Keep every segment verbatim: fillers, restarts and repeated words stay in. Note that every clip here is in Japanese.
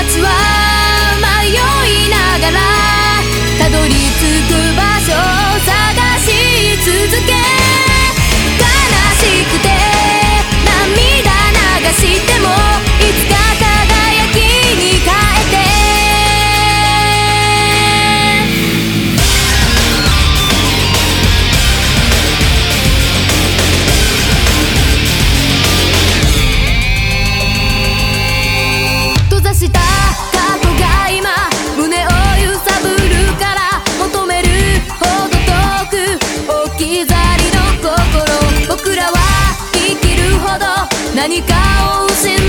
ちは迷いながらたどり着く場所を探し続け、悲しくて涙流してもいつか輝きに変えて、閉ざした過去が今胸を揺さぶるから求めるほど遠く置き去りの心、僕らは生きるほど何かを失って、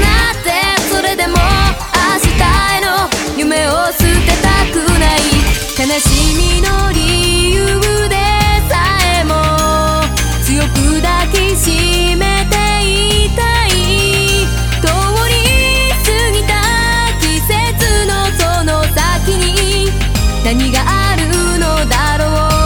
それでも明日への夢を捨てたくない、悲しみの理由でさえも強く抱きしめていたい、通り過ぎた季節のその先に何があるのだろう。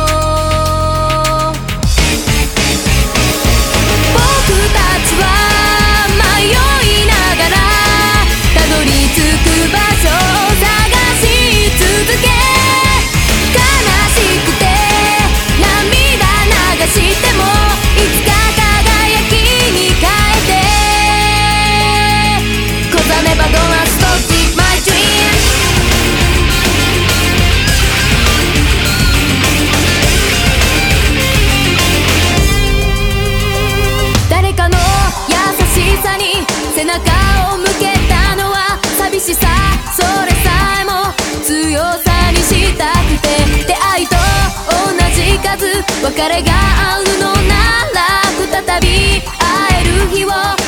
僕たちは迷いながらたどり着く場所を探し続け、悲しくて涙流してもいつか輝きに変えて、 Cause I never gonna stop with my dream。 誰かの優しさに背中を向けたのは寂しさ、それさえも強さにしたくて、出会いと同じ数別れがあるのなら再び会える日を